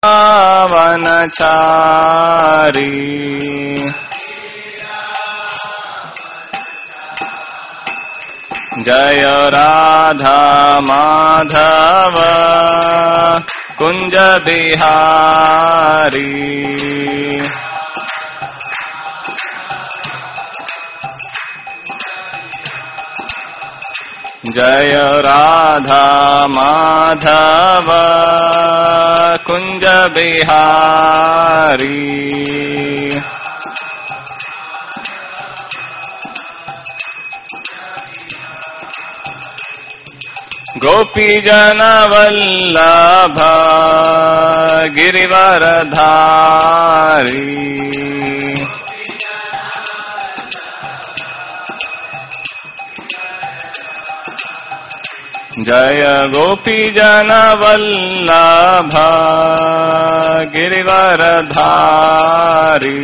वनचारी जय राधा माधव कुंज बिहारी जय राधा माधव कुंज बिहारी गोपी जन वल्लभ गिरिवरधारी जय गोपी जन वल्लभ गिरिवरधारी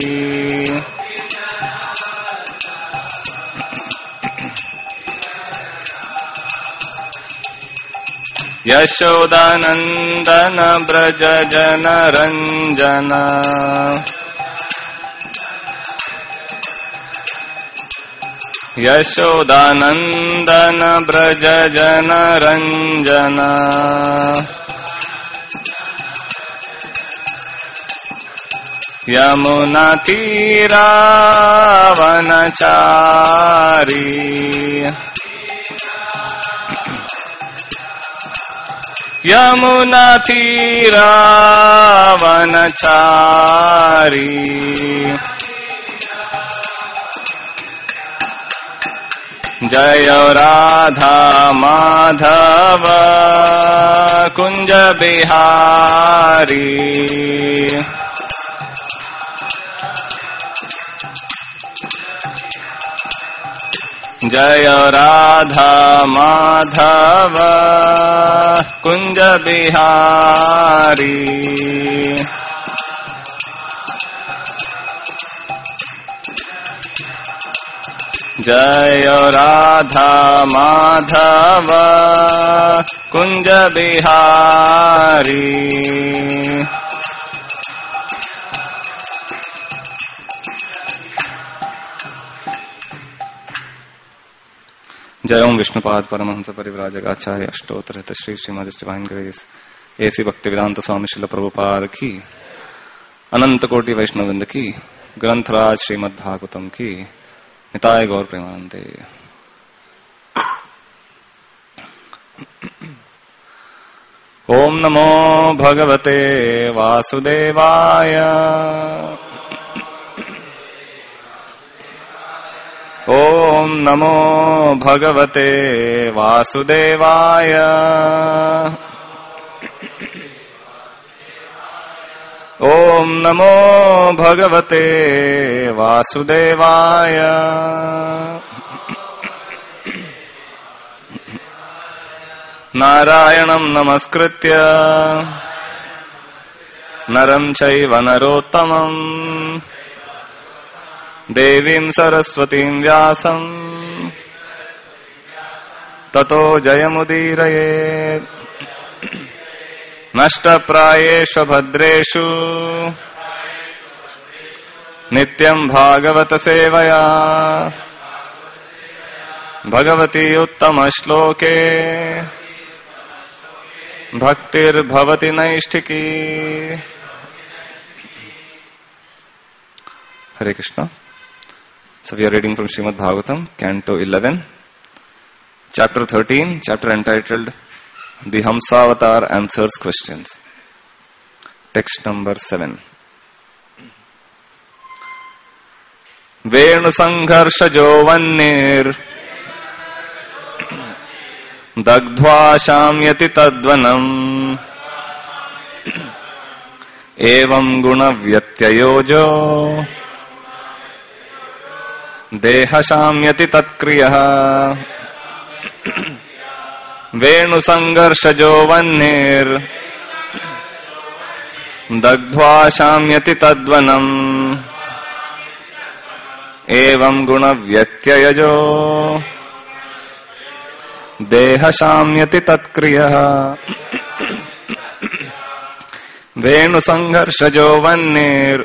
यशोदानंदन ब्रज जन रंजन यशोदानंदन ब्रज जन रंजन यमुना तीरा वनचारी यमुना तीरा वनचारी जय राधा माधव कुंज बिहारी जय राधा माधव कुंज बिहारी जय राधा माधव कुंज बिहारी जय Om Vishnupada Paramahamsa Parivrajak Acharya Ashtottara Shri Srimad divine grace A C Bhaktivedanta स्वामी श्रील प्रभुपाद की अनंत कोटि वैष्णववृंद की ग्रंथराज श्रीमद् भागवतम की निताय गौर प्रेमानंदे। ओम नमो भगवते वासुदेवाय ओम नमो भगवते वासुदेवाय ओम नमो भगवते वासुदेवाय नारायणं नमस्कृत्य नरं चैव नरोत्तमम् देवीं सरस्वतीं व्यासं ततो जयमुदीरयेत्। नष्टप्रायेषु भद्रेषु नित्यं भागवत सेवया Bhagwati उत्तमश्लोके भक्तिर्भवति नैष्ठिकी। Hare Krishna. So we are reading from Srimad Bhagavatam, Canto 11, Chapter 13, chapter entitled The Hamsavatar Answers Questions. Text number 7. Venu Sangharshajo Vannir Dagdhva Shamyati Tadvanam Evam Guna Vyatyayojo Deha Shamyati Tatkriyaha Venu Sangharshajo Vannir Dagdhva Shamyati Tadvanam Evam Guna Vyatyayojo Deha Shamyati Tatkriyaha Venu sangharshjo vannir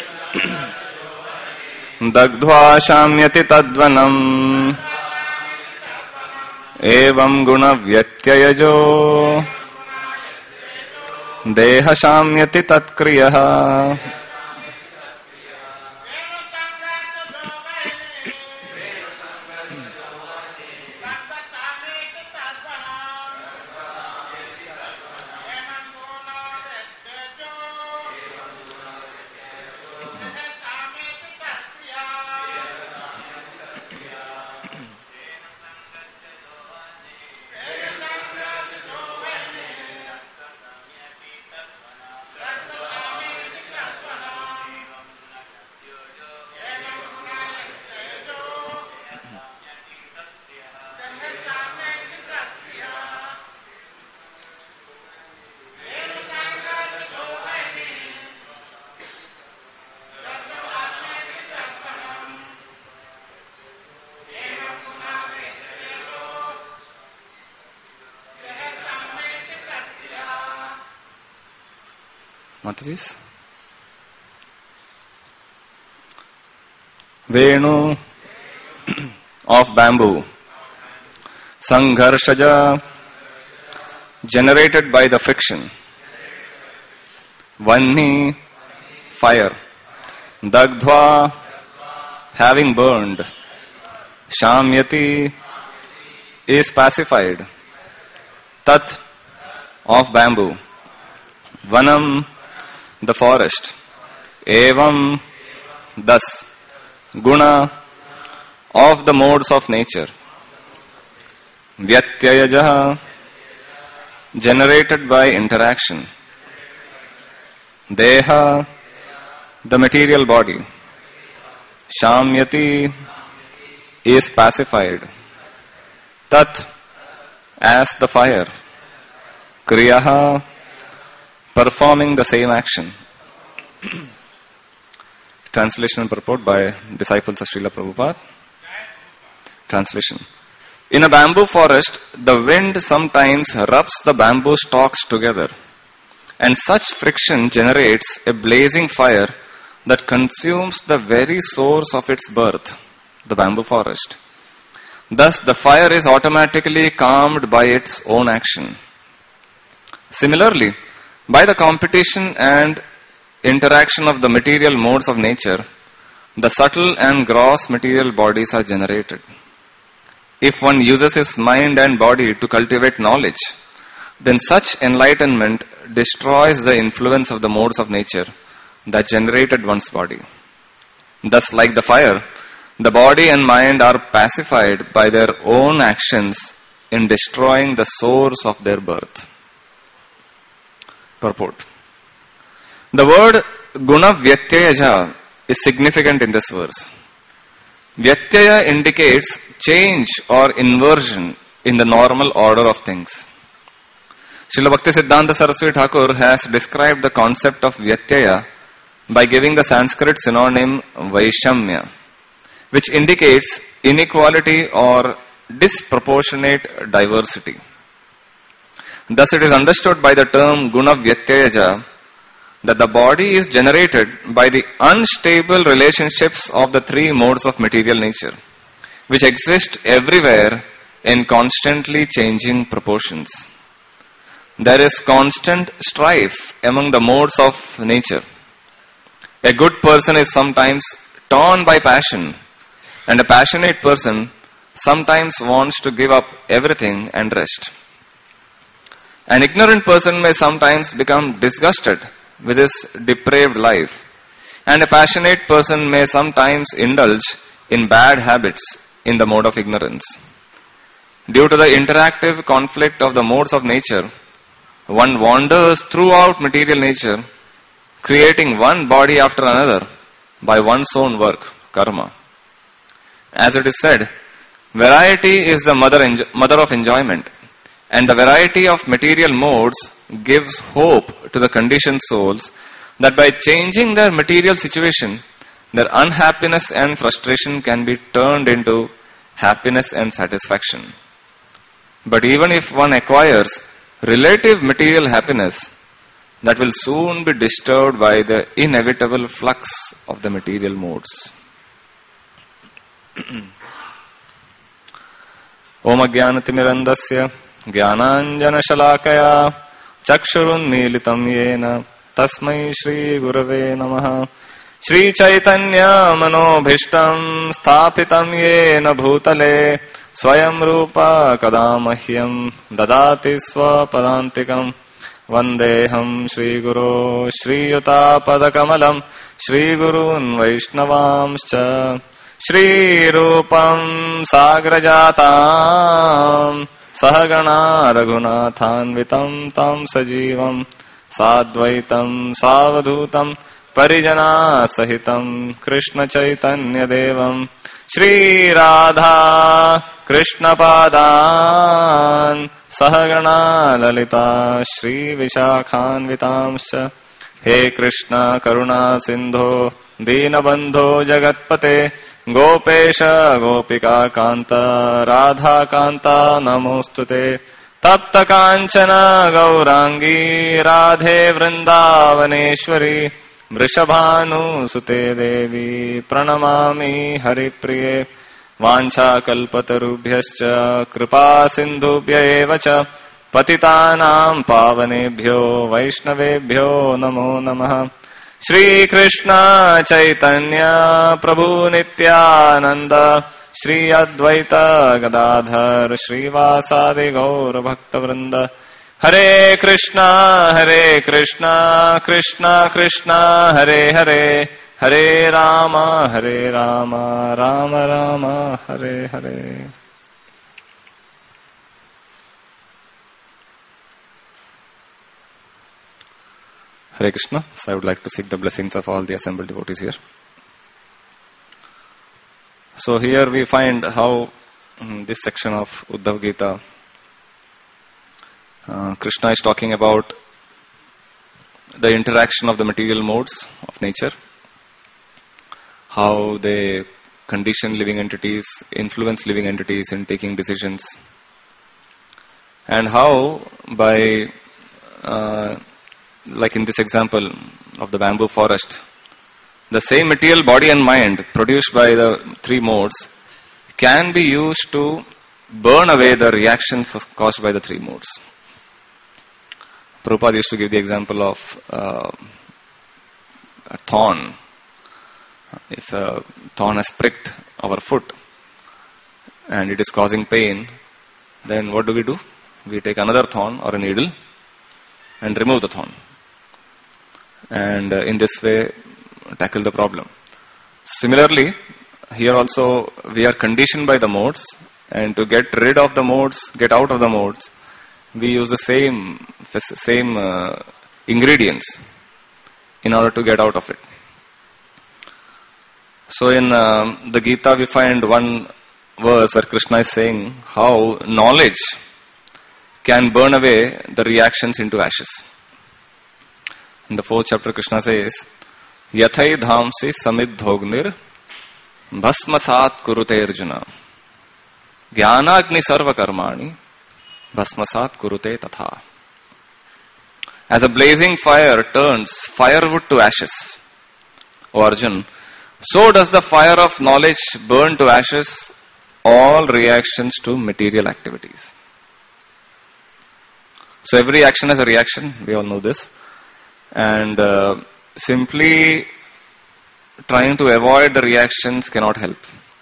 dagdhva shamyati tadvanam evam guna vyatyayajo deha shamyati tatkriyaha. Mataji's Venu of bamboo, Sangharshaja, generated by the friction, Vanni, fire, Dagdhva, having burned, Shamyati, is pacified, Tat, of bamboo, Vanam, the forest, Evam, thus, Guna, of the modes of nature, Vyatyayaja, generated by interaction, Deha, the material body, Shamyati, is pacified, Tat, as the fire, Kriyaha, performing the same action. Translation and purport by disciples of Srila Prabhupada. Translation. In a bamboo forest, the wind sometimes rubs the bamboo stalks together, and such friction generates a blazing fire that consumes the very source of its birth, the bamboo forest. Thus, the fire is automatically calmed by its own action. Similarly, by the competition and interaction of the material modes of nature, the subtle and gross material bodies are generated. If one uses his mind and body to cultivate knowledge, then such enlightenment destroys the influence of the modes of nature that generated one's body. Thus, like the fire, the body and mind are pacified by their own actions in destroying the source of their birth. Purport. The word Guna Vyatyayaja is significant in this verse. Vyatyaya indicates change or inversion in the normal order of things. Srila Bhaktisiddhanta Saraswati Thakur has described the concept of Vyatyaya by giving the Sanskrit synonym Vaishamya, which indicates inequality or disproportionate diversity. Thus it is understood by the term Guna Vyatyayaja that the body is generated by the unstable relationships of the three modes of material nature, which exist everywhere in constantly changing proportions. There is constant strife among the modes of nature. A good person is sometimes torn by passion, and a passionate person sometimes wants to give up everything and rest. An ignorant person may sometimes become disgusted with his depraved life, and a passionate person may sometimes indulge in bad habits in the mode of ignorance. Due to the interactive conflict of the modes of nature, one wanders throughout material nature, creating one body after another by one's own work, karma. As it is said, variety is the mother of enjoyment, and the variety of material modes gives hope to the conditioned souls that by changing their material situation, their unhappiness and frustration can be turned into happiness and satisfaction. But even if one acquires relative material happiness, that will soon be disturbed by the inevitable flux of the material modes. Om Ajnanatimirandasya Jnananjanashalakaya Chakshurunmilitam Yena Tasmai Shri Gurave Namaha. Shri Chaitanya Manobhishtam Sthapitam Yena Bhutale Swayam Rupa Kadamahyam Dadati Swapadantikam Vandeham Shri Guru Shri Yuta Padakamalam Shri Gurun Vaishnavamscha Shri Rupam Sagrajatam Sahagana Raghunathanvitam Tam Sajivam Sadvaitam Savadhutam Parijana Sahitam Krishna Chaitanya Devam Shri Radha Krishna Padan Sahagana Lalita Shri Vishakhanvitamscha. He Krishna Karuna Sindho Deenabandho Jagatpate Gopesha Gopika Kanta Radha Kanta Namostute Tapta Kanchana Gaurangi Radhe Vrindavaneshwari Vrishabhanu Sute Devi Pranamami Haripriye Vancha Kalpatarubhyascha Kripa Sindhubhya evacha Patitanam Pavanebhyo Vaishnavebhyo Namo Namaha. Shri Krishna Chaitanya Prabhu Nityananda Shri Advaita Gadadhar Shri Vasadi Gaur Bhakta Vrinda. Hare Krishna Krishna Krishna Hare Hare Hare Rama Rama Rama Hare Hare. Hare Krishna. So I would like to seek the blessings of all the assembled devotees here. So here we find how this section of Uddhav Gita, Krishna is talking about the interaction of the material modes of nature, how they condition living entities, influence living entities in taking decisions, and how by like in this example of the bamboo forest, the same material body and mind produced by the three modes can be used to burn away the reactions caused by the three modes. Prabhupada used to give the example of a thorn. If a thorn has pricked our foot and it is causing pain, then what do? We take another thorn or a needle and remove the thorn. And in this way, tackle the problem. Similarly, here also we are conditioned by the modes, and to get rid of the modes, get out of the modes, we use the same ingredients in order to get out of it. So in the Gita we find one verse where Krishna is saying how knowledge can burn away the reactions into ashes. In the 4th chapter, Krishna says, Yathai dhamsi samidhognir bhasmasat kurute Arjuna Jnanagni sarva karmani bhasmasat kurute tatha. As a blazing fire turns firewood to ashes, O Arjun, so does the fire of knowledge burn to ashes all reactions to material activities. So every action has a reaction, we all know this. And simply trying to avoid the reactions cannot help.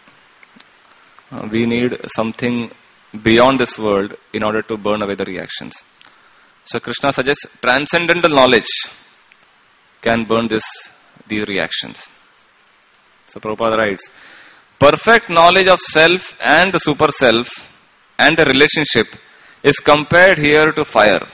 We need something beyond this world in order to burn away the reactions. So Krishna suggests transcendental knowledge can burn these reactions. So Prabhupada writes, perfect knowledge of self and the super self and the relationship is compared here to fire.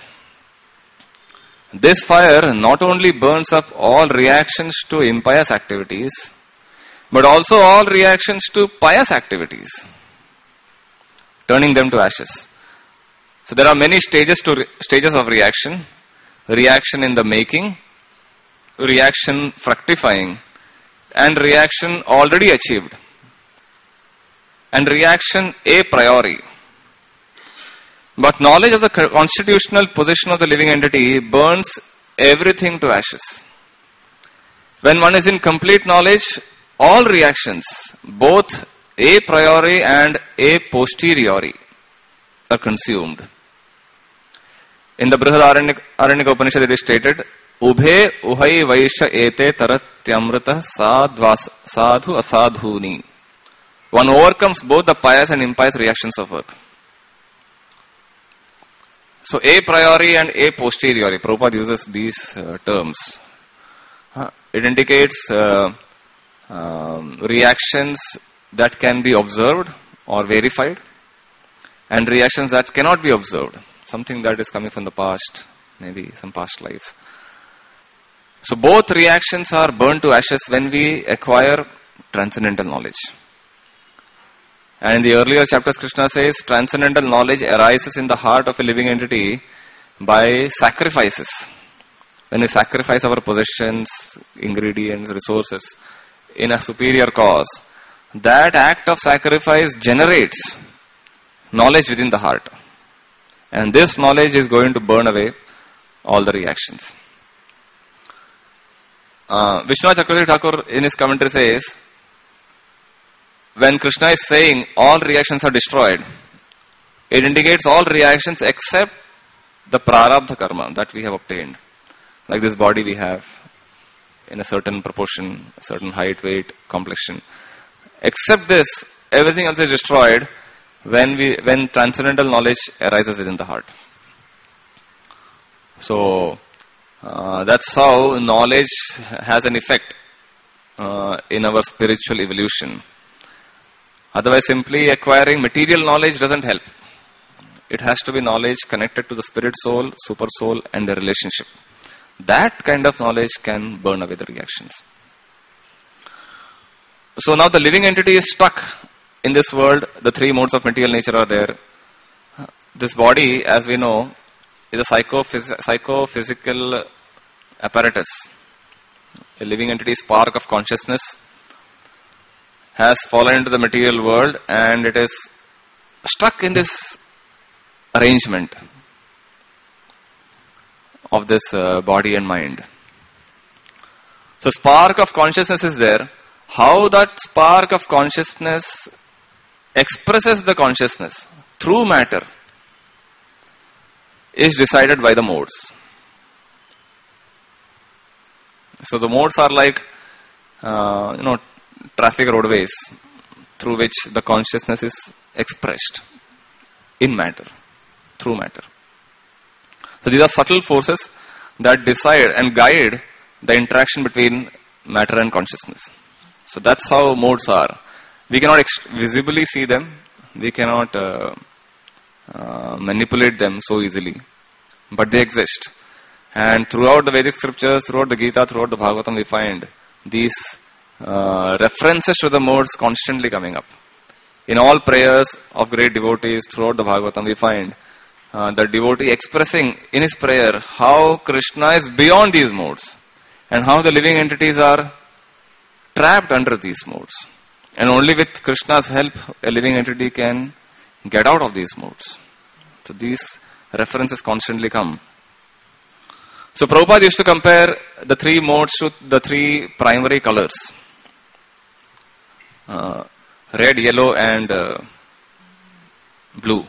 This fire not only burns up all reactions to impious activities, but also all reactions to pious activities, turning them to ashes. So there are many stages of reaction. Reaction in the making, reaction fructifying, and reaction already achieved, and reaction a priori. But knowledge of the constitutional position of the living entity burns everything to ashes. When one is in complete knowledge, all reactions, both a priori and a posteriori, are consumed. In the Brihadaranyaka Upanishad it is stated, Ubhe uhai vaisha ete taratyamrita sadhu asadhuni. One overcomes both the pious and impious reactions of earth. So a priori and a posteriori, Prabhupada uses these terms. It indicates reactions that can be observed or verified, and reactions that cannot be observed. Something that is coming from the past, maybe some past lives. So both reactions are burned to ashes when we acquire transcendental knowledge. And in the earlier chapters, Krishna says transcendental knowledge arises in the heart of a living entity by sacrifices. When we sacrifice our possessions, ingredients, resources in a superior cause, that act of sacrifice generates knowledge within the heart. And this knowledge is going to burn away all the reactions. Vishwanath Chakravarti Thakur in his commentary says, when Krishna is saying all reactions are destroyed, it indicates all reactions except the prarabdha karma that we have obtained. Like this body we have in a certain proportion, a certain height, weight, complexion. Except this, everything else is destroyed when transcendental knowledge arises within the heart. So, that's how knowledge has an effect in our spiritual evolution. Otherwise, simply acquiring material knowledge doesn't help. It has to be knowledge connected to the spirit soul, super soul, and the relationship. That kind of knowledge can burn away the reactions. So now the living entity is stuck in this world. The three modes of material nature are there. This body, as we know, is a psychophysical apparatus. A living entity, spark of consciousness, has fallen into the material world and it is stuck in this arrangement of this body and mind. So spark of consciousness is there. How that spark of consciousness expresses the consciousness through matter is decided by the modes. So the modes are like, traffic roadways through which the consciousness is expressed in matter, through matter. So these are subtle forces that decide and guide the interaction between matter and consciousness. So that's how modes are. We cannot visibly see them. We cannot manipulate them so easily. But they exist. And throughout the Vedic scriptures, throughout the Gita, throughout the Bhagavatam, we find these references to the modes constantly coming up. In all prayers of great devotees throughout the Bhagavatam, we find the devotee expressing in his prayer how Krishna is beyond these modes and how the living entities are trapped under these modes. And only with Krishna's help, a living entity can get out of these modes. So these references constantly come. So Prabhupada used to compare the three modes to the three primary colors. Red, yellow and blue.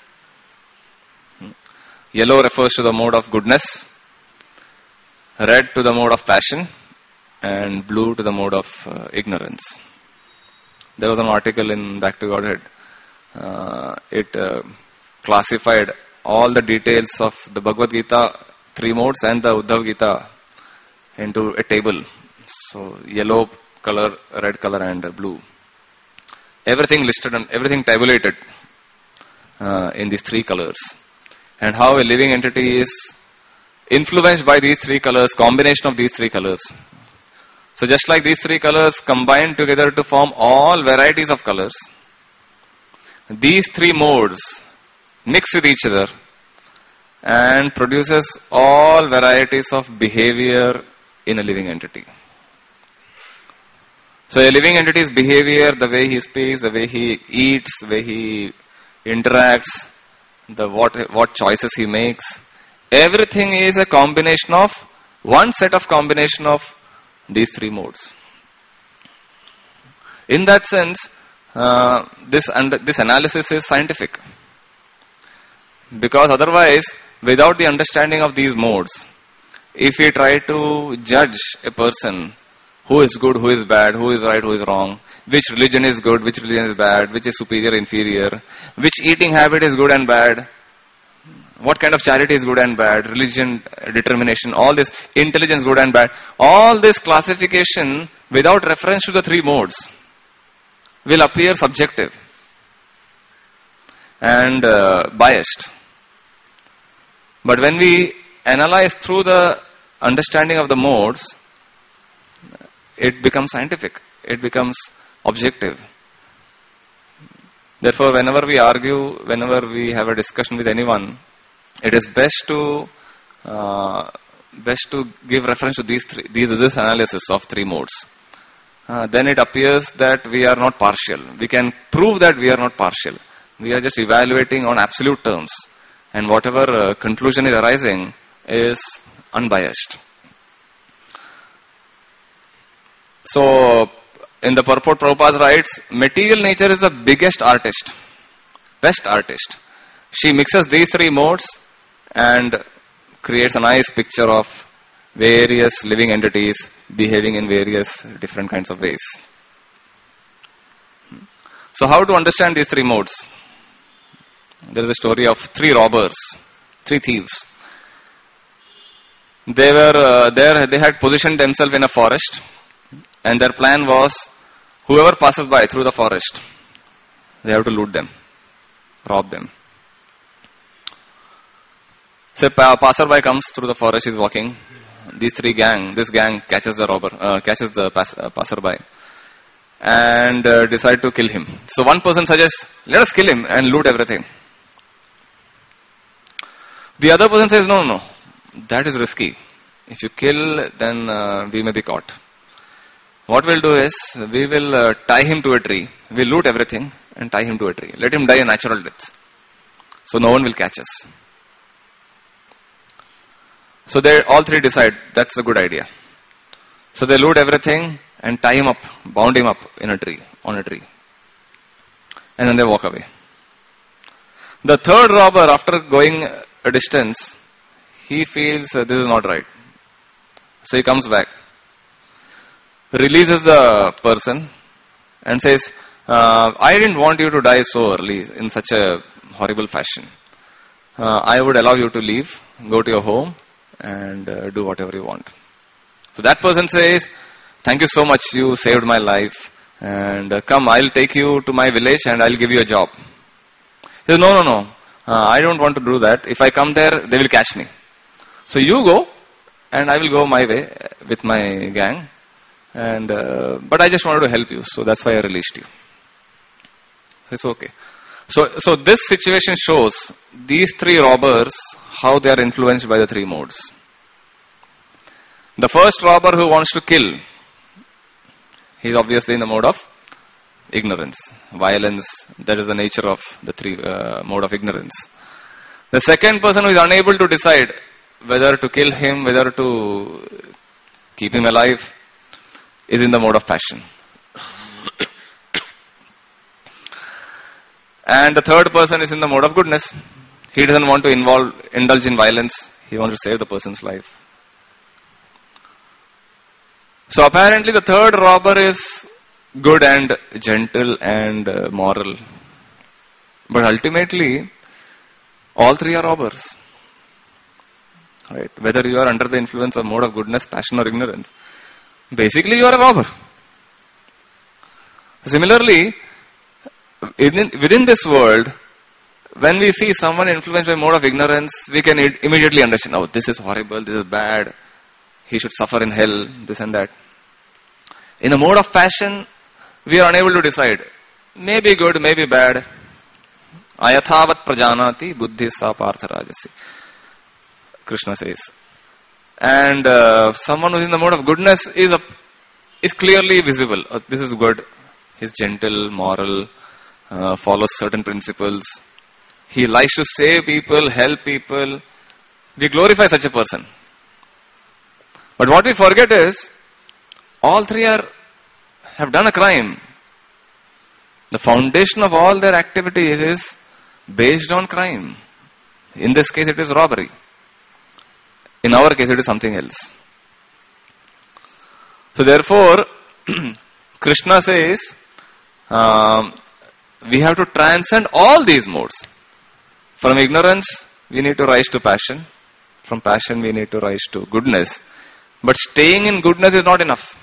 Yellow refers to the mode of goodness, red to the mode of passion, and blue to the mode of ignorance. There was an article in Back to Godhead. It classified all the details of the Bhagavad Gita, three modes, and the Uddhav Gita into a table. So yellow color, red color, and blue. Everything listed and everything tabulated in these three colors. And how a living entity is influenced by these three colors, combination of these three colors. So just like these three colors combine together to form all varieties of colors, these three modes mix with each other and produces all varieties of behavior in a living entity. So a living entity's behavior, the way he speaks, the way he eats, the way he interacts, what choices he makes, everything is a combination of one set of combination of these three modes. In that sense, this analysis is scientific. Because otherwise, without the understanding of these modes, if we try to judge a person, who is good, who is bad, who is right, who is wrong, which religion is good, which religion is bad, which is superior, inferior, which eating habit is good and bad, what kind of charity is good and bad, religion, determination, all this, intelligence good and bad, all this classification without reference to the three modes will appear subjective and biased. But when we analyze through the understanding of the modes, it becomes scientific. It becomes objective. Therefore, whenever we argue, whenever we have a discussion with anyone, it is best to give reference to this analysis of three modes. Then it appears that we are not partial. We can prove that we are not partial. We are just evaluating on absolute terms. And whatever conclusion is arising is unbiased. So, in the purport, Prabhupada writes, material nature is the biggest artist, best artist. She mixes these three modes and creates a nice picture of various living entities behaving in various different kinds of ways. So, how to understand these three modes? There is a story of three robbers, three thieves. They were they had positioned themselves in a forest, and their plan was, whoever passes by through the forest, they have to loot them, rob them. So a passerby comes through the forest, he's walking. This gang catches the passerby and decide to kill him. So one person suggests, let us kill him and loot everything. The other person says, no, that is risky. If you kill, then we may be caught. What we'll do is, we will tie him to a tree. We'll loot everything and tie him to a tree. Let him die a natural death. So no one will catch us. So they all three decide, that's a good idea. So they loot everything and tie him up, bound him up on a tree. And then they walk away. The third robber, after going a distance, he feels this is not right. So he comes back, releases the person and says, I didn't want you to die so early in such a horrible fashion. I would allow you to leave, go to your home and do whatever you want. So that person says, thank you so much, you saved my life, and come, I'll take you to my village and I'll give you a job. He says, no, I don't want to do that. If I come there, they will catch me. So you go and I will go my way with my gang. And but I just wanted to help you, so that's why I released you. It's okay. So this situation shows these three robbers, how they are influenced by the three modes. The first robber who wants to kill, he is obviously in the mode of ignorance, violence. That is the nature of the three mode of ignorance. The second person who is unable to decide whether to kill him, whether to keep him alive, is in the mode of passion. And the third person is in the mode of goodness. He doesn't want to indulge in violence. He wants to save the person's life. So apparently the third robber is good and gentle and moral. But ultimately, all three are robbers. Right? Whether you are under the influence of mode of goodness, passion or ignorance, basically you are a robber. Similarly, within this world, when we see someone influenced by mode of ignorance, we can immediately understand, oh, this is horrible, this is bad, he should suffer in hell, this and that. In the mode of passion, we are unable to decide. Maybe good, maybe bad. Ayathavat prajanati buddhi sa partharajasi, Krishna says. And someone who is in the mode of goodness is clearly visible. This is good. He is gentle, moral, follows certain principles. He likes to save people, help people. We glorify such a person. But what we forget is, all three have done a crime. The foundation of all their activities is based on crime. In this case, it is robbery. In our case, it is something else. So therefore, Krishna says, we have to transcend all these modes. From ignorance, we need to rise to passion. From passion, we need to rise to goodness. But staying in goodness is not enough.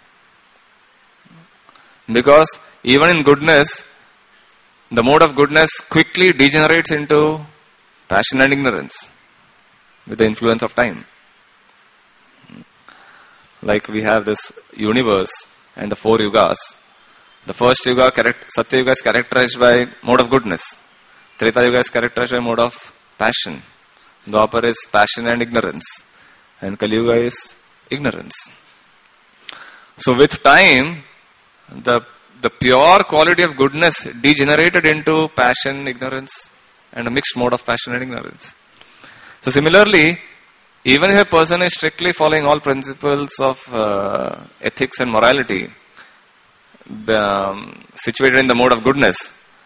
Because even in goodness, the mode of goodness quickly degenerates into passion and ignorance with the influence of time. Like we have this universe and the 4 yugas. The first yuga, Satya Yuga, is characterized by mode of goodness. Treta Yuga is characterized by mode of passion. Dwapar is passion and ignorance. And Kali Yuga is ignorance. So with time, the pure quality of goodness degenerated into passion, ignorance, and a mixed mode of passion and ignorance. So similarly, even if a person is strictly following all principles of ethics and morality, situated in the mode of goodness,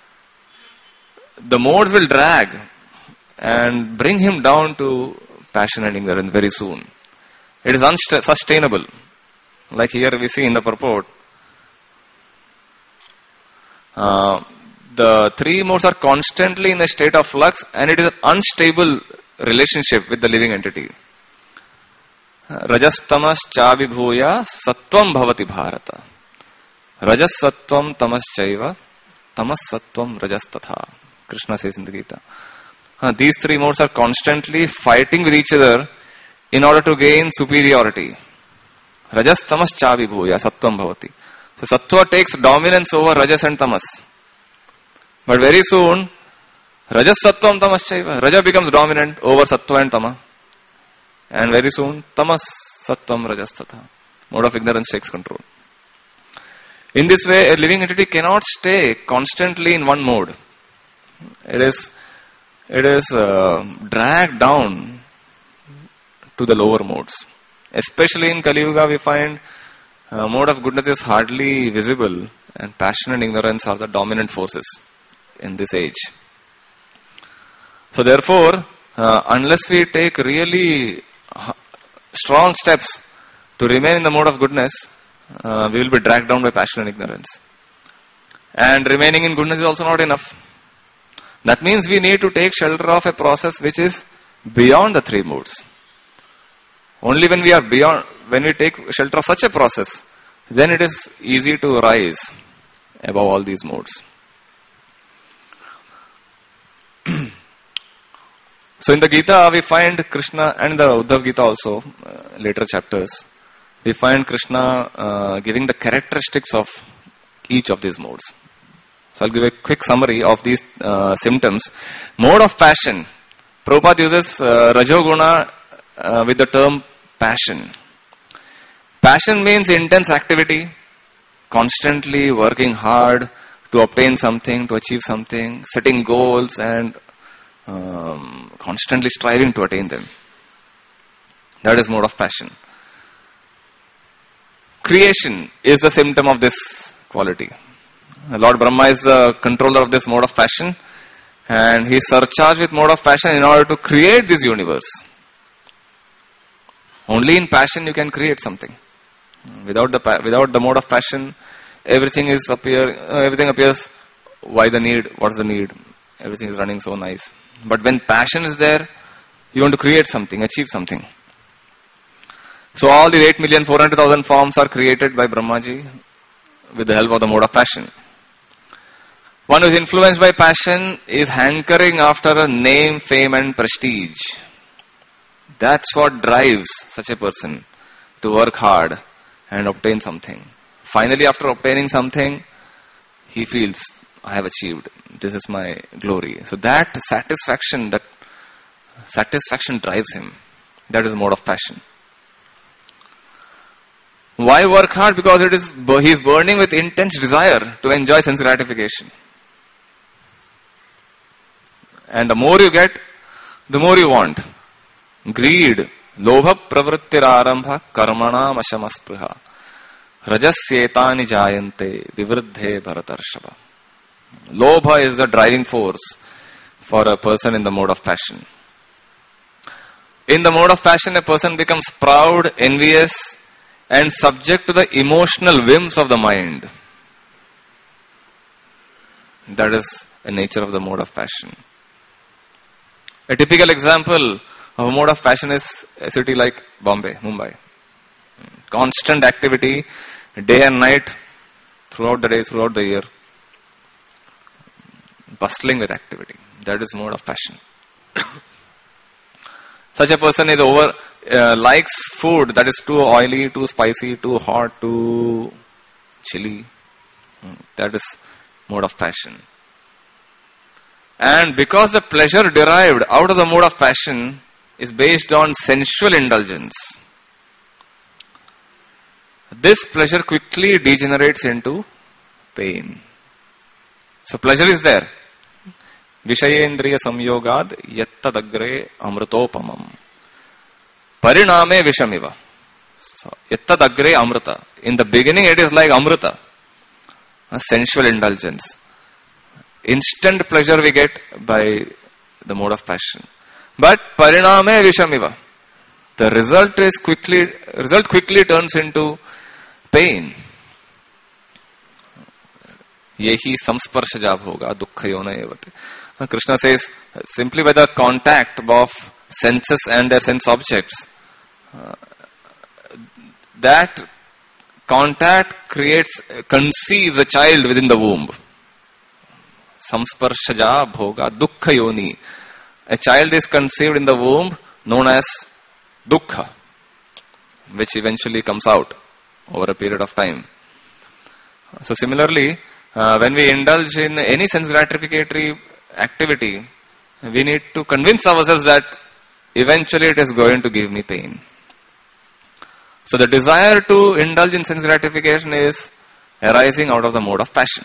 the modes will drag and bring him down to passion and ignorance very soon. It is unsustainable. Like here we see in the purport, the 3 modes are constantly in a state of flux, and it is an unstable relationship with the living entity. Rajas tamas chavibhuya sattvam bhavati bharata. Rajas sattvam tamas chaiva tamas sattvam rajas tatha. Krishna says in the Gita. These 3 modes are constantly fighting with each other in order to gain superiority. Rajas tamas chavibhuya sattvam bhavati. So sattva takes dominance over rajas and tamas. But very soon, rajas sattvam tamas chaiva. Raja becomes dominant over sattva and tama. And very soon, tamas sattvam rajas tatha. Mode of ignorance takes control. In this way, a living entity cannot stay constantly in one mode. It is dragged down to the lower modes. Especially in Kali Yuga, we find mode of goodness is hardly visible, and passion and ignorance are the dominant forces in this age. So therefore, unless we take really strong steps to remain in the mode of goodness, we will be dragged down by passion and ignorance. And remaining in goodness is also not enough. That means we need to take shelter of a process which is beyond the 3 modes. Only when we take shelter of such a process, then it is easy to rise above all these modes. So in the Gita, we find Krishna, and the Uddhav Gita also, later chapters, we find Krishna giving the characteristics of each of these modes. So I'll give a quick summary of these symptoms. Mode of passion. Prabhupada uses Rajoguna with the term passion. Passion means intense activity, constantly working hard to obtain something, to achieve something, setting goals and constantly striving to attain them. That is mode of passion. Creation is a symptom of this quality. Lord Brahma is the controller of this mode of passion, and he is surcharged with mode of passion in order to create this universe. Only in passion you can create something. Without the mode of passion, everything appears. Why the need? What's the need? Everything is running so nice. But when passion is there, you want to create something, achieve something. So all the 8,400,000 forms are created by Brahmaji with the help of the mode of passion. One who is influenced by passion is hankering after a name, fame and prestige. That's what drives such a person to work hard and obtain something. Finally, after obtaining something, he feels, I have achieved. This is my glory. So that satisfaction drives him. That is mode of passion. Why work hard? Because he is burning with intense desire to enjoy sense gratification. And the more you get, the more you want. Greed Lobha pravrittirarambha karmanam ashamaspruha rajasyetani jayante vivruddhe bharatarshava. Lobha is the driving force for a person in the mode of passion. In the mode of passion, a person becomes proud, envious, and subject to the emotional whims of the mind. That is the nature of the mode of passion. A typical example of a mode of passion is a city like Bombay, Mumbai. Constant activity, day and night, throughout the day, throughout the year. Bustling with activity. That is mode of passion. Such a person is likes food that is too oily, too spicy, too hot, too chilly. That is mode of passion. And because the pleasure derived out of the mode of passion is based on sensual indulgence, this pleasure quickly degenerates into pain. So pleasure is there. Vishayendriya samyogad yattadagre amritopamam. Pariname vishamiva. So, yattadagre amrita. In the beginning it is like amrita. A sensual indulgence. Instant pleasure we get by the mode of passion. But pariname vishamiva. The result quickly turns into pain. Yehi samsparshaja bhoga dukkhayona evate. Krishna says, simply by the contact of senses and their sense objects, that contact conceives a child within the womb. Samsparshaja bhoga dukkhayoni. A child is conceived in the womb known as dukkha, which eventually comes out over a period of time. So similarly, when we indulge in any sense gratificatory activity, we need to convince ourselves that eventually it is going to give me pain. So the desire to indulge in sense gratification is arising out of the mode of passion.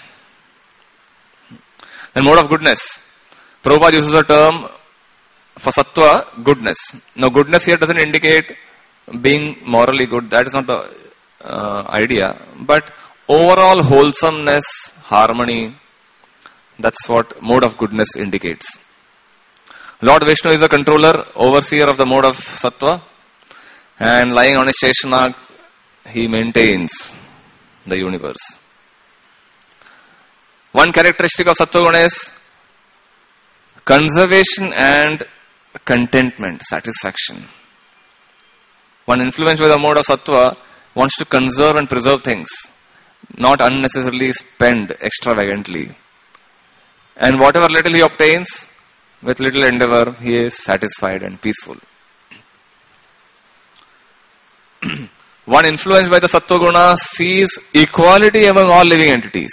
Then mode of goodness. Prabhupada uses the term for sattva, goodness. Now goodness here doesn't indicate being morally good. That is not the idea. But overall wholesomeness, harmony, that's what mode of goodness indicates. Lord Vishnu is the controller, overseer of the mode of sattva, and lying on his Sheshanag, he maintains the universe. One characteristic of sattva guna is conservation and contentment, satisfaction. One influenced by the mode of sattva wants to conserve and preserve things, not unnecessarily spend extravagantly. And whatever little he obtains, with little endeavor, he is satisfied and peaceful. One influenced by the sattva guna sees equality among all living entities.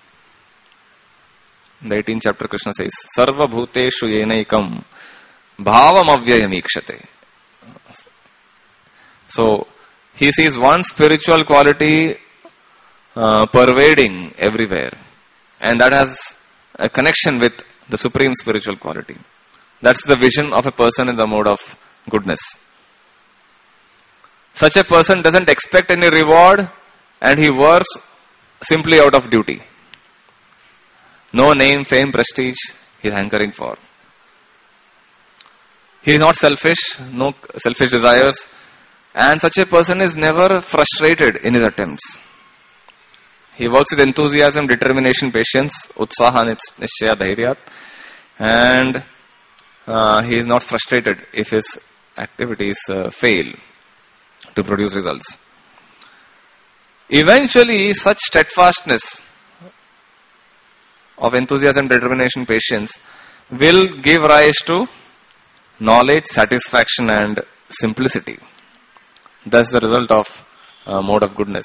In the 18th chapter, Krishna says, Sarva bhuteshu yenaikam bhavam avyayam ikshate. So, he sees one spiritual quality pervading everywhere. And that has a connection with the supreme spiritual quality. That's the vision of a person in the mode of goodness. Such a person doesn't expect any reward and he works simply out of duty. No name, fame, prestige he is hankering for. He is not selfish, no selfish desires, and such a person is never frustrated in his attempts. He works with enthusiasm, determination, patience, utsaha, nishchaya, dhairyat, and he is not frustrated if his activities fail to produce results. Eventually, such steadfastness of enthusiasm, determination, patience will give rise to knowledge, satisfaction and simplicity. That's the result of mode of goodness.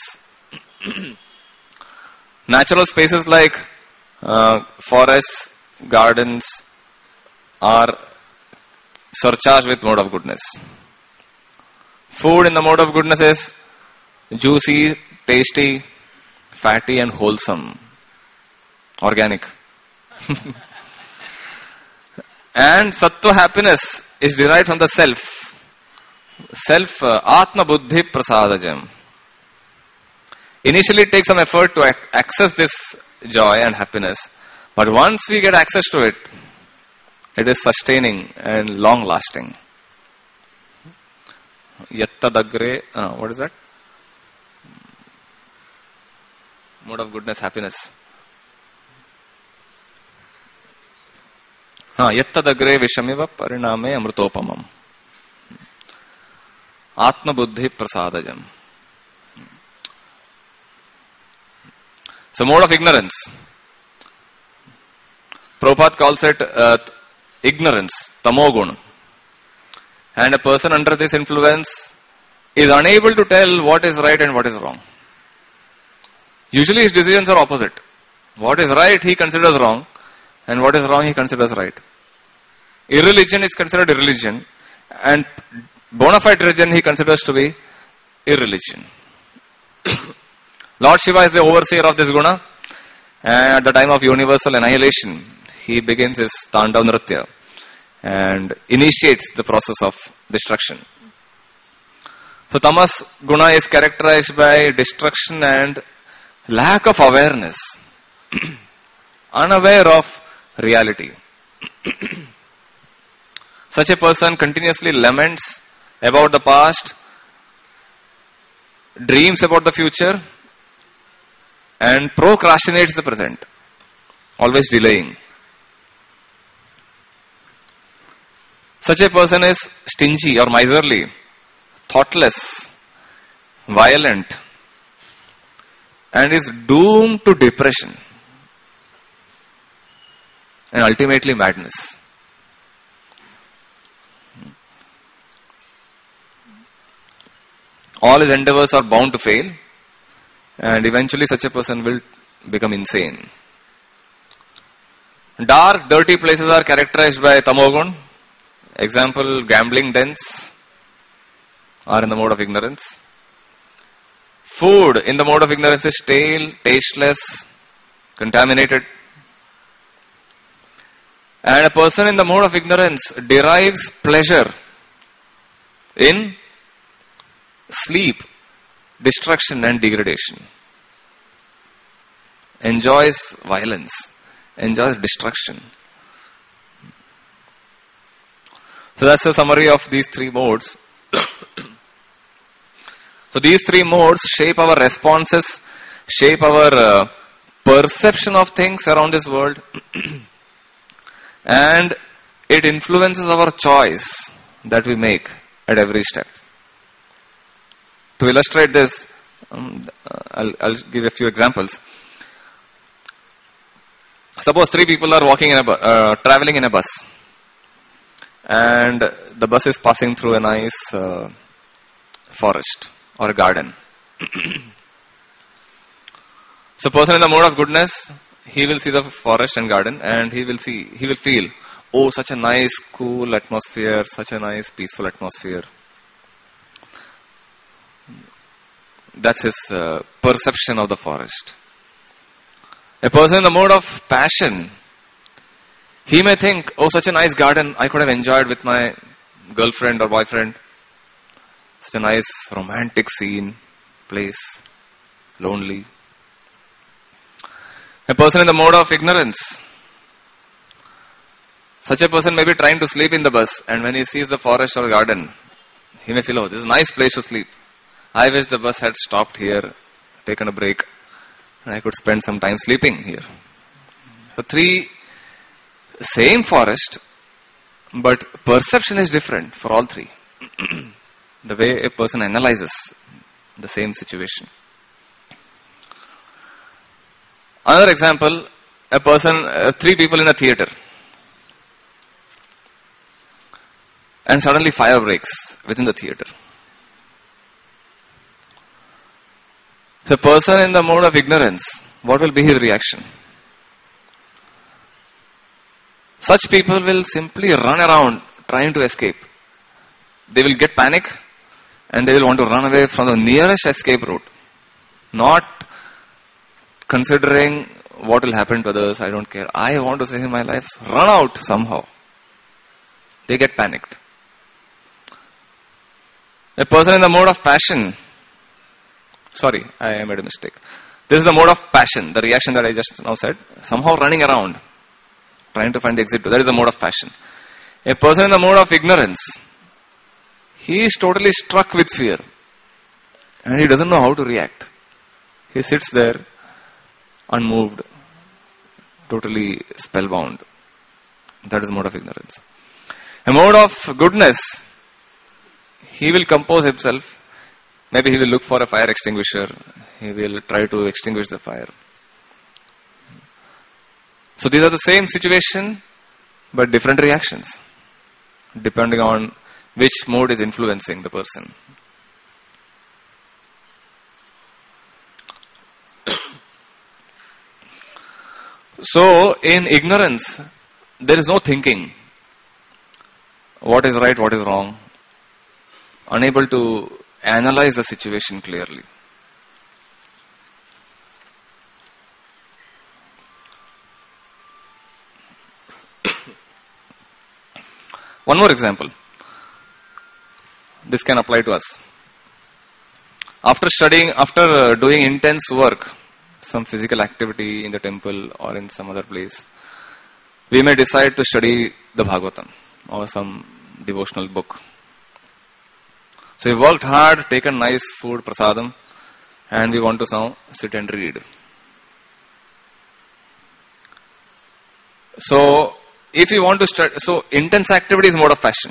Natural spaces like forests, gardens are surcharged with mode of goodness. Food in the mode of goodness is juicy, tasty, fatty and wholesome. Organic. And sattva happiness is derived from the self. Atma Buddhi Prasadajam. Initially it takes some effort to access this joy and happiness. But once we get access to it, it is sustaining and long lasting. Yattadagre, what is that? Mode of goodness, happiness. Yattadagre vishamiva pariname amrutopamam. Atma Buddhi Prasadajam. So mode of ignorance. Prabhupada calls it ignorance, tamogun. And a person under this influence is unable to tell what is right and what is wrong. Usually his decisions are opposite. What is right he considers wrong, and what is wrong he considers right. Irreligion is considered irreligion, and bona fide religion he considers to be irreligion. Lord Shiva is the overseer of this guna, and at the time of universal annihilation, he begins his Tandav Nritya and initiates the process of destruction. So tamas guna is characterized by destruction and lack of awareness, unaware of reality. Such a person continuously laments about the past, dreams about the future, and procrastinates the present, always delaying. Such a person is stingy or miserly, thoughtless, violent, and is doomed to depression and ultimately madness. All his endeavors are bound to fail, and eventually such a person will become insane. Dark, dirty places are characterized by tamogun. Example, gambling dens are in the mode of ignorance. Food in the mode of ignorance is stale, tasteless, contaminated. And a person in the mode of ignorance derives pleasure in sleep, destruction and degradation. Enjoys violence, enjoys destruction. So that's a summary of these three modes. So these three modes shape our responses, shape our perception of things around this world, and it influences our choice that we make at every step. To illustrate this, I'll give a few examples. Suppose three people are traveling in a bus, and the bus is passing through a nice forest or a garden. So, person in the mode of goodness, he will see the forest and garden, and he will feel, oh, such a nice, cool atmosphere, such a nice, peaceful atmosphere. That's his perception of the forest. A person in the mode of passion, he may think, oh, such a nice garden, I could have enjoyed with my girlfriend or boyfriend. Such a nice romantic scene, place, lonely. A person in the mode of ignorance, such a person may be trying to sleep in the bus, and when he sees the forest or garden, he may feel, oh, this is a nice place to sleep. I wish the bus had stopped here, taken a break, and I could spend some time sleeping here. So three, same forest, but perception is different for all three. The way a person analyzes the same situation. Another example, three people in a theater, and suddenly fire breaks within the theater. The person in the mode of ignorance, what will be his reaction? Such people will simply run around trying to escape. They will get panic and they will want to run away from the nearest escape route. Not considering what will happen to others, I don't care. I want to save my life. Run out somehow. They get panicked. A person in the mode of passion. Sorry, I made a mistake. This is the mode of passion, the reaction that I just now said. Somehow running around, trying to find the exit. That is the mode of passion. A person in the mode of ignorance, he is totally struck with fear. And he doesn't know how to react. He sits there, unmoved, totally spellbound. That is mode of ignorance. A mode of goodness, he will compose himself. Maybe he will look for a fire extinguisher. He will try to extinguish the fire. So these are the same situation, but different reactions, depending on which mode is influencing the person. So, in ignorance, there is no thinking. What is right, what is wrong. Unable to analyze the situation clearly. One more example. This can apply to us. After doing intense work, some physical activity in the temple or in some other place, we may decide to study the Bhagavatam or some devotional book. So we worked hard, taken nice food, prasadam, and we want to now sit and read. So if we want to study, so intense activity is mode of passion.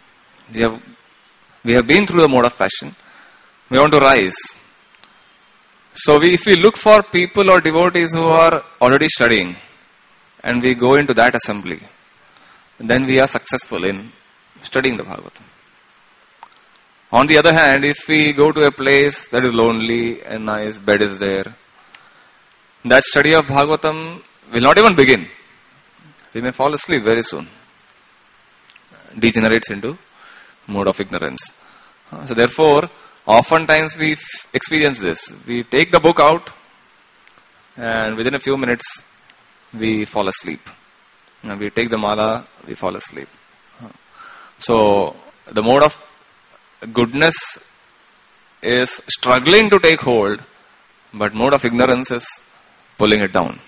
We have been through the mode of passion. We want to rise. So if we look for people or devotees who are already studying, and we go into that assembly, then we are successful in studying the Bhagavatam. On the other hand, if we go to a place that is lonely and nice bed is there, that study of Bhagavatam will not even begin. We may fall asleep very soon. Degenerates into mode of ignorance. So therefore, oftentimes we experience this. We take the book out and within a few minutes we fall asleep. And we take the mala, we fall asleep. So the mode of goodness is struggling to take hold, but mode of ignorance is pulling it down.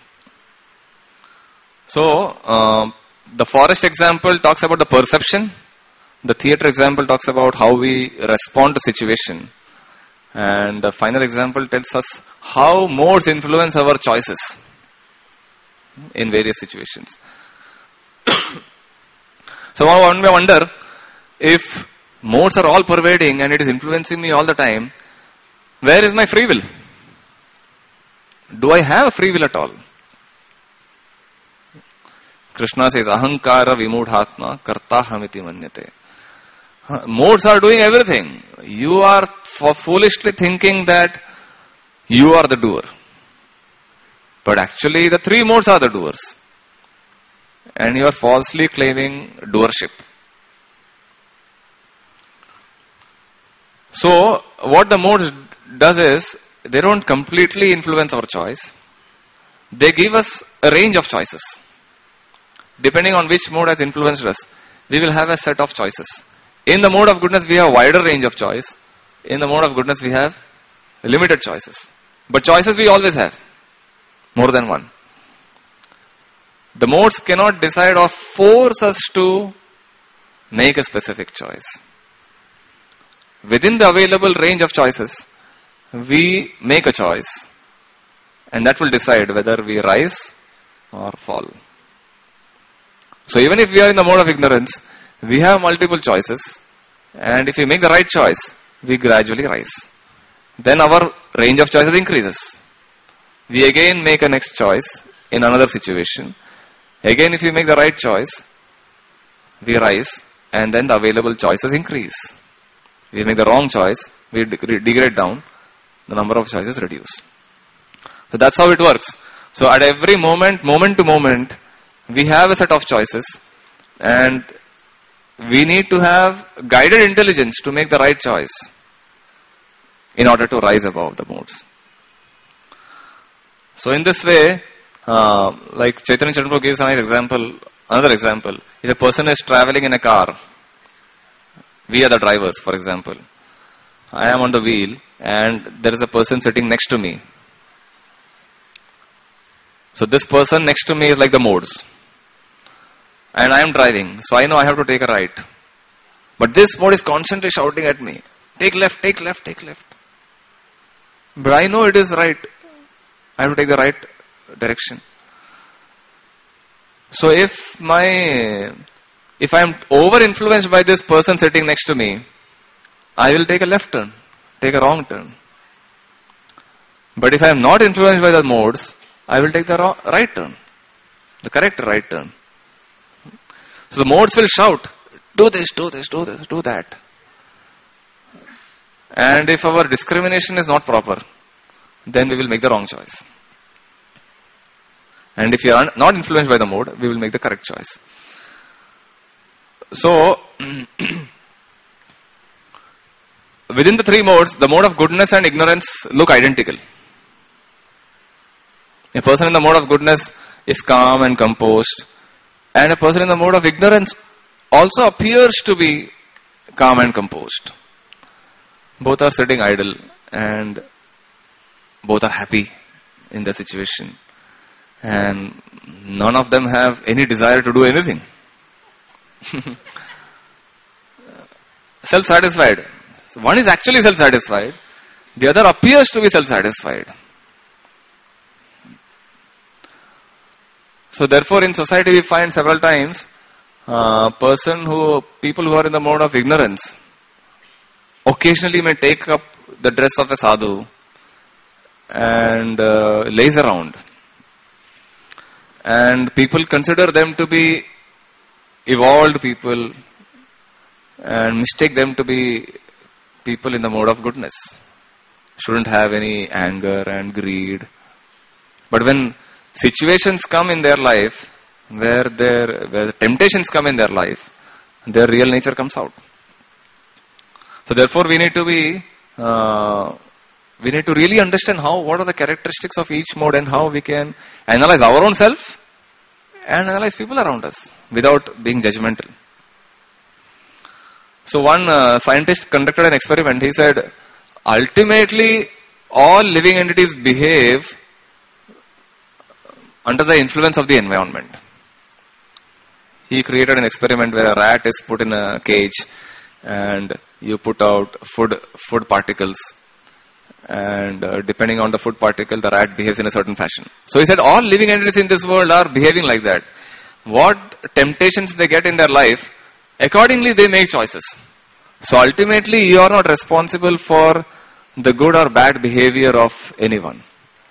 So the forest example talks about the perception. The theater example talks about how we respond to situation. And the final example tells us how modes influence our choices in various situations. So one may wonder, if modes are all pervading and it is influencing me all the time, where is my free will? Do I have a free will at all? Krishna says, Ahankara vimudhatma kartahamiti manyate. Modes are doing everything. You are foolishly thinking that you are the doer. But actually the three modes are the doers. And you are falsely claiming doership. So what the modes does is, they don't completely influence our choice. They give us a range of choices. Depending on which mode has influenced us, we will have a set of choices. In the mode of goodness, we have a wider range of choice. In the mode of goodness, we have limited choices. But choices we always have. More than one. The modes cannot decide or force us to make a specific choice. Within the available range of choices, we make a choice. And that will decide whether we rise or fall. So even if we are in the mode of ignorance, we have multiple choices, and if we make the right choice, we gradually rise. Then our range of choices increases. We again make a next choice in another situation. Again, if we make the right choice, we rise, and then the available choices increase. If we make the wrong choice, we degrade down, the number of choices reduce. So that's how it works. So at every moment to moment, we have a set of choices, and we need to have guided intelligence to make the right choice in order to rise above the modes. So in this way, like Chaitanya Chandra gives a nice example, another example. If a person is traveling in a car, we are the drivers, for example. I am on the wheel and there is a person sitting next to me. So this person next to me is like the modes. And I am driving, so I know I have to take a right. But this mode is constantly shouting at me, take left, take left, take left. But I know it is right. I have to take the right direction. So if I am over influenced by this person sitting next to me, I will take a left turn, take a wrong turn. But if I am not influenced by the modes, I will take the right turn, the correct right turn. So the modes will shout, do this, do this, do this, do that. And if our discrimination is not proper, then we will make the wrong choice. And if you are not influenced by the mode, we will make the correct choice. So, within the three modes, the mode of goodness and ignorance look identical. A person in the mode of goodness is calm and composed, and a person in the mode of ignorance also appears to be calm and composed. Both are sitting idle and both are happy in the situation. And none of them have any desire to do anything. Self-satisfied. So one is actually self-satisfied. The other appears to be self-satisfied. So therefore in society we find several times people who are in the mode of ignorance occasionally may take up the dress of a sadhu and laze around. And people consider them to be evolved people and mistake them to be people in the mode of goodness. Shouldn't have any anger and greed. But when situations come in their life, where the temptations come in their life, their real nature comes out. So therefore we need to really understand what are the characteristics of each mode and how we can analyze our own self and analyze people around us without being judgmental. So one scientist conducted an experiment. He said, ultimately all living entities behave under the influence of the environment. He created an experiment where a rat is put in a cage and you put out food particles, and depending on the food particle, the rat behaves in a certain fashion. So he said all living entities in this world are behaving like that. What temptations they get in their life, accordingly they make choices. So ultimately you are not responsible for the good or bad behavior of anyone.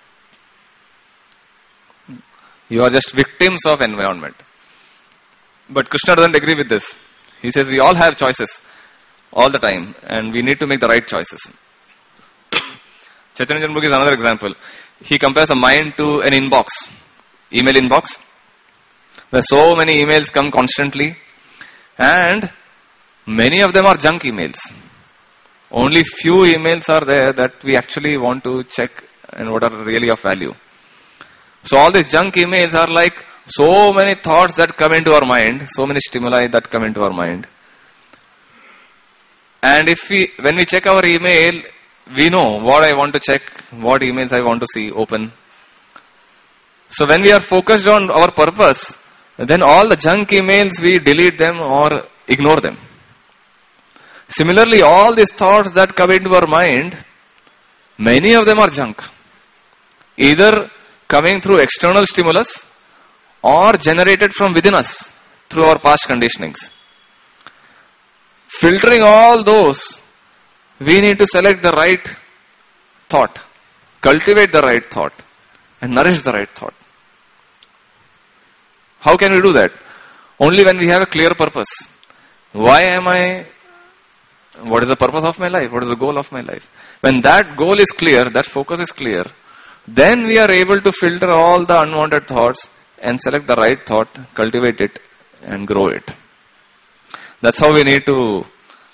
You are just victims of environment. But Krishna doesn't agree with this. He says we all have choices all the time and we need to make the right choices. Chaitanya Janmukhi is another example. He compares a mind to an inbox, email inbox, where so many emails come constantly and many of them are junk emails. Only few emails are there that we actually want to check and what are really of value. So all these junk emails are like so many thoughts that come into our mind, so many stimuli that come into our mind. And when we check our email, we know what I want to check, what emails I want to see, open. So when we are focused on our purpose, then all the junk emails, we delete them or ignore them. Similarly, all these thoughts that come into our mind, many of them are junk. Either coming through external stimulus or generated from within us through our past conditionings. Filtering all those, we need to select the right thought, cultivate the right thought, and nourish the right thought. How can we do that? Only when we have a clear purpose. Why am I? What is the purpose of my life? What is the goal of my life? When that goal is clear, that focus is clear, then we are able to filter all the unwanted thoughts and select the right thought, cultivate it, and grow it. That's how we need to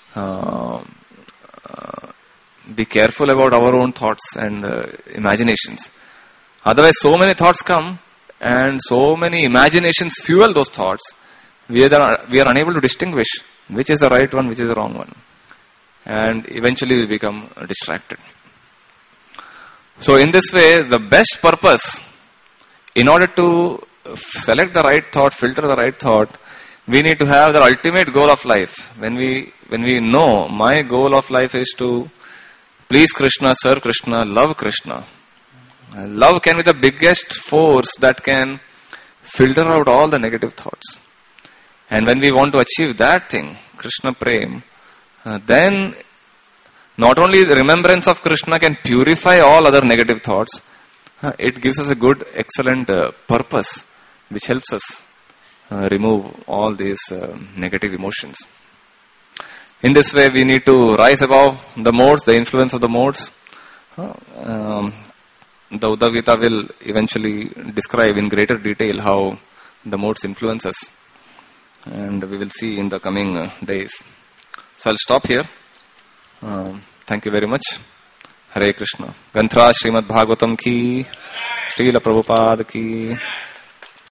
be careful about our own thoughts and imaginations. Otherwise, so many thoughts come and so many imaginations fuel those thoughts. We are unable to distinguish which is the right one, which is the wrong one. and eventually we become distracted. So in this way, the best purpose, in order to select the right thought, filter the right thought, we need to have the ultimate goal of life. When we know my goal of life is to please Krishna, serve Krishna, love Krishna. Love can be the biggest force that can filter out all the negative thoughts. And when we want to achieve that thing, Krishna Prem, then not only the remembrance of Krishna can purify all other negative thoughts, it gives us a good, excellent purpose, which helps us remove all these negative emotions. In this way, we need to rise above the modes, the influence of the modes. The Uddhav Gita will eventually describe in greater detail how the modes influence us. And we will see in the coming days. So I'll stop here. Thank you very much. Hare Krishna. Ganthra Srimad Bhagavatam ki, Srila Prabhupada ki.